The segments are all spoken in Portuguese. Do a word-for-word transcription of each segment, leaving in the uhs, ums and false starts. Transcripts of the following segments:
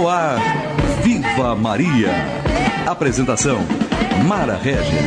No ar, Viva Maria. Apresentação, Mara Regia.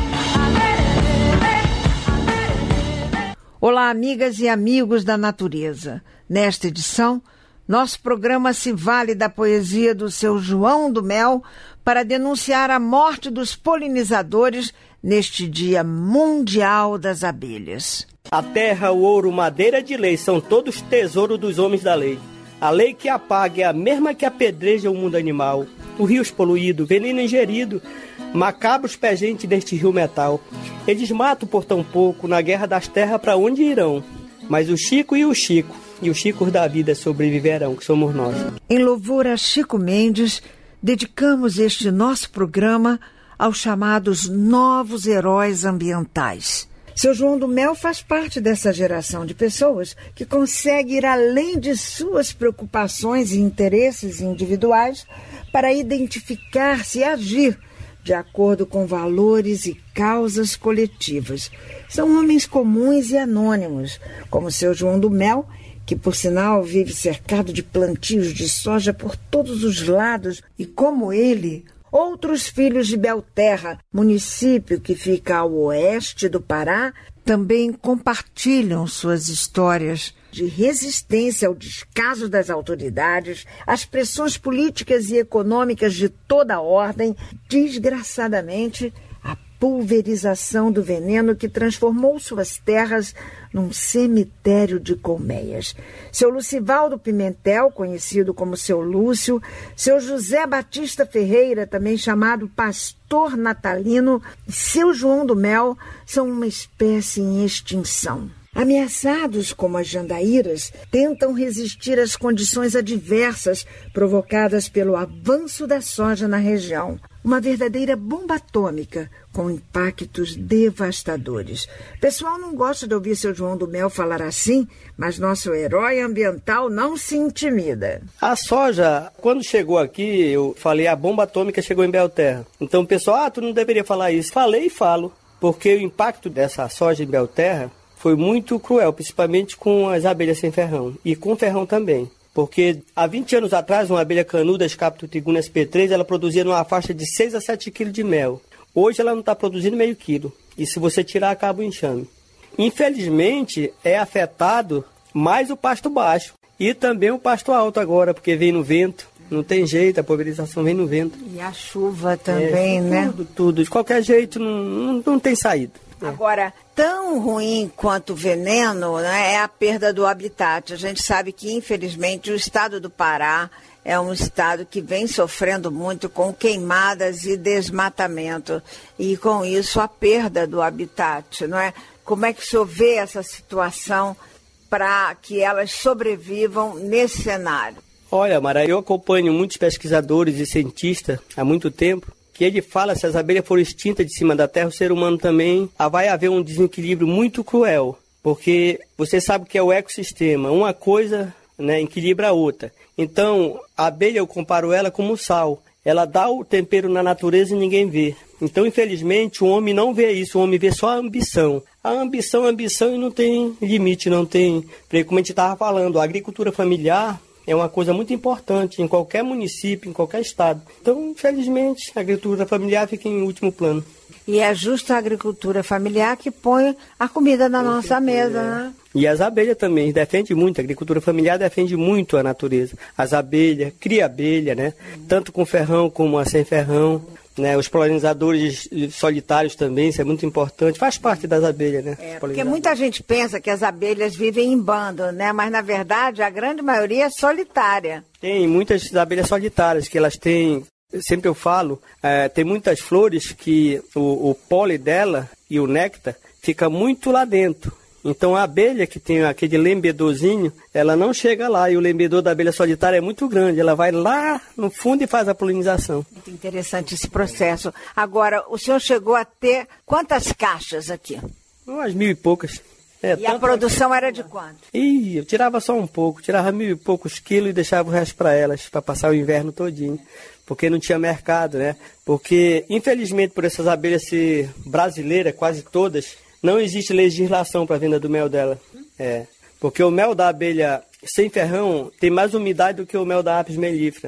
Olá, amigas e amigos da natureza. Nesta edição, nosso programa se vale da poesia do seu João do Mel para denunciar a morte dos polinizadores neste Dia Mundial das Abelhas. A terra, o ouro, madeira de lei são todos tesouro dos homens da lei. A lei que apaga é a mesma que apedreja o mundo animal. O rio poluído, veneno ingerido, macabros pejentes deste rio metal. Eles matam por tão pouco, na guerra das terras para onde irão? Mas o Chico e o Chico, e os Chicos da vida sobreviverão, que somos nós. Em louvor a Chico Mendes, dedicamos este nosso programa aos chamados novos heróis ambientais. Seu João do Mel faz parte dessa geração de pessoas que consegue ir além de suas preocupações e interesses individuais para identificar-se e agir de acordo com valores e causas coletivas. São homens comuns e anônimos, como seu João do Mel, que, por sinal, vive cercado de plantios de soja por todos os lados, e como ele, outros filhos de Belterra, município que fica ao oeste do Pará, também compartilham suas histórias de resistência ao descaso das autoridades, às pressões políticas e econômicas de toda a ordem, desgraçadamente, a pulverização do veneno que transformou suas terras num cemitério de colmeias. Seu Lucivaldo Pimentel, conhecido como seu Lúcio, seu José Batista Ferreira, também chamado Pastor Natalino, e seu João do Mel são uma espécie em extinção. Ameaçados como as jandaíras, tentam resistir às condições adversas provocadas pelo avanço da soja na região. Uma verdadeira bomba atômica com impactos devastadores. O pessoal não gosta de ouvir seu João do Mel falar assim, mas nosso herói ambiental não se intimida. A soja, quando chegou aqui, eu falei, a bomba atômica chegou em Belterra. Então o pessoal, ah, tu não deveria falar isso. Falei e falo, porque o impacto dessa soja em Belterra foi muito cruel, principalmente com as abelhas sem ferrão e com ferrão também. Porque há vinte anos atrás, uma abelha canuda, Scapto tiguna S P três, ela produzia numa faixa de seis a sete quilos de mel. Hoje ela não está produzindo meio quilo. E se você tirar, acaba o enxame. Infelizmente, é afetado mais o pasto baixo e também o pasto alto agora, porque vem no vento. Não tem jeito, a pulverização vem no vento. E a chuva também, é, né? Tudo, tudo. De qualquer jeito, não, não, não tem saída. Agora, tão ruim quanto o veneno, né, é a perda do habitat. A gente sabe que, infelizmente, o estado do Pará é um estado que vem sofrendo muito com queimadas e desmatamento. E, com isso, a perda do habitat, não é? Como é que o senhor vê essa situação para que elas sobrevivam nesse cenário? Olha, Mara, eu acompanho muitos pesquisadores e cientistas há muito tempo, que ele fala, se as abelhas forem extintas de cima da terra, o ser humano também vai haver um desequilíbrio muito cruel, porque você sabe que é o ecossistema, uma coisa, né, equilibra a outra. Então, a abelha, eu comparo ela como o sal, ela dá o tempero na natureza e ninguém vê. Então, infelizmente, o homem não vê isso, o homem vê só a ambição. A ambição, a ambição e não tem limite, não tem, como a gente estava falando, a agricultura familiar é uma coisa muito importante em qualquer município, em qualquer estado. Então, infelizmente, a agricultura familiar fica em último plano. E é justo a agricultura familiar que põe a comida na com nossa certeza, mesa, né? E as abelhas também defendem muito, a agricultura familiar defende muito a natureza. As abelhas, cria abelha, né? Tanto com ferrão como a sem ferrão. Né, os polinizadores solitários também, isso é muito importante, faz parte das abelhas, né? É, porque muita gente pensa que as abelhas vivem em bando, né? Mas na verdade a grande maioria é solitária. Tem muitas abelhas solitárias que elas têm, sempre eu falo, é, tem muitas flores que o, o pólen dela e o néctar fica muito lá dentro. Então a abelha que tem aquele lembedorzinho, ela não chega lá e o lembedor da abelha solitária é muito grande, ela vai lá no fundo e faz a polinização. Muito interessante esse processo. Agora, o senhor chegou a ter quantas caixas aqui? Umas mil e poucas. É, e a produção era de quanto? Ih, eu tirava só um pouco, tirava mil e poucos quilos e deixava o resto para elas, para passar o inverno todinho. Porque não tinha mercado, né? Porque, infelizmente, por essas abelhas ser brasileiras, quase todas, não existe legislação para a venda do mel dela. É, porque o mel da abelha sem ferrão tem mais umidade do que o mel da Apis mellifera.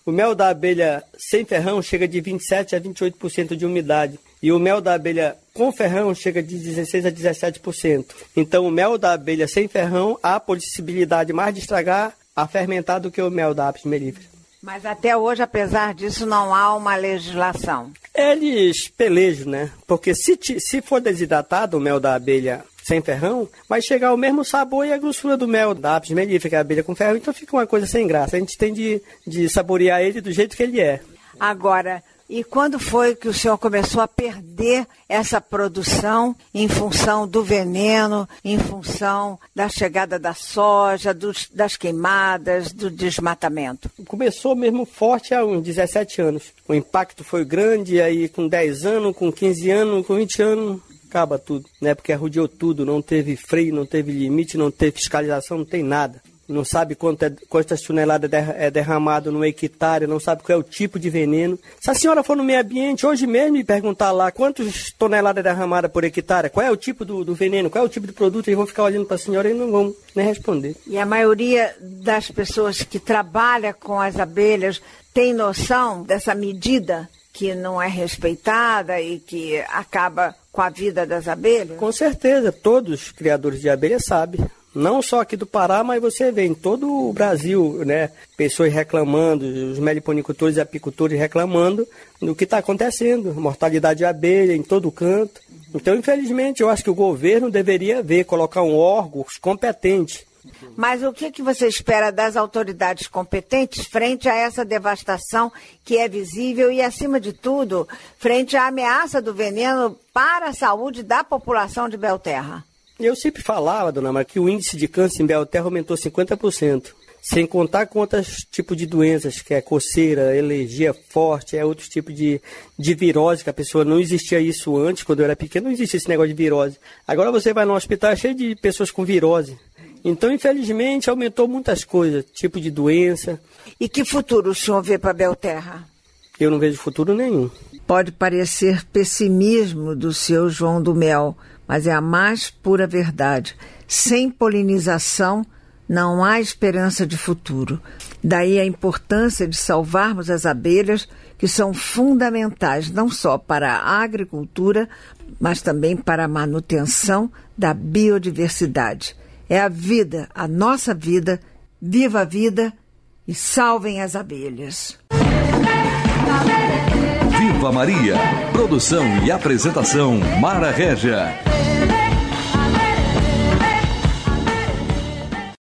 O mel da abelha sem ferrão chega de vinte e sete a vinte e oito por cento de umidade. E o mel da abelha com ferrão chega de dezesseis a dezessete por cento. Então, o mel da abelha sem ferrão há a possibilidade mais de estragar a fermentar do que o mel da apis mellifera. Mas até hoje, apesar disso, não há uma legislação. Eles pelejam, né? Porque se, se for desidratado o mel da abelha sem ferrão, vai chegar ao mesmo sabor e a grossura do mel da apis mellifera, que é a abelha com ferrão, então fica uma coisa sem graça. A gente tem de, de saborear ele do jeito que ele é. Agora, e quando foi que o senhor começou a perder essa produção em função do veneno, em função da chegada da soja, dos, das queimadas, do desmatamento? Começou mesmo forte há uns dezessete anos. O impacto foi grande, aí com dez anos, com quinze anos, com vinte anos, acaba tudo, né? Porque arrodeou tudo, não teve freio, não teve limite, não teve fiscalização, não tem nada. Não sabe quanto é, quantas toneladas é derramado no hectare, não sabe qual é o tipo de veneno. Se a senhora for no meio ambiente hoje mesmo e perguntar lá quantas toneladas é derramada por hectare, qual é o tipo do, do veneno, qual é o tipo de produto, eles vão ficar olhando para a senhora e não vão nem responder. E a maioria das pessoas que trabalham com as abelhas tem noção dessa medida que não é respeitada e que acaba com a vida das abelhas? Com certeza, todos os criadores de abelhas sabem. Não só aqui do Pará, mas você vê em todo o Brasil, né? Pessoas reclamando, os meliponicultores e apicultores reclamando do que está acontecendo. Mortalidade de abelha em todo canto. Então, infelizmente, eu acho que o governo deveria ver, colocar um órgão competente. Mas o que, que você espera das autoridades competentes frente a essa devastação que é visível e, acima de tudo, frente à ameaça do veneno para a saúde da população de Belterra? Eu sempre falava, dona Mara, que o índice de câncer em Belterra aumentou cinquenta por cento. Sem contar com outros tipos de doenças, que é coceira, alergia forte, é outros tipos de, de virose, que a pessoa não existia isso antes, quando eu era pequeno, não existia esse negócio de virose. Agora você vai no hospital, é cheio de pessoas com virose. Então, infelizmente, aumentou muitas coisas, tipo de doença. E que futuro o senhor vê para Belterra? Eu não vejo futuro nenhum. Pode parecer pessimismo do seu João do Mel, mas é a mais pura verdade. Sem polinização, não há esperança de futuro. Daí a importância de salvarmos as abelhas, que são fundamentais não só para a agricultura, mas também para a manutenção da biodiversidade. É a vida, a nossa vida. Viva a vida e salvem as abelhas. Viva Maria! Produção e apresentação Mara Régia.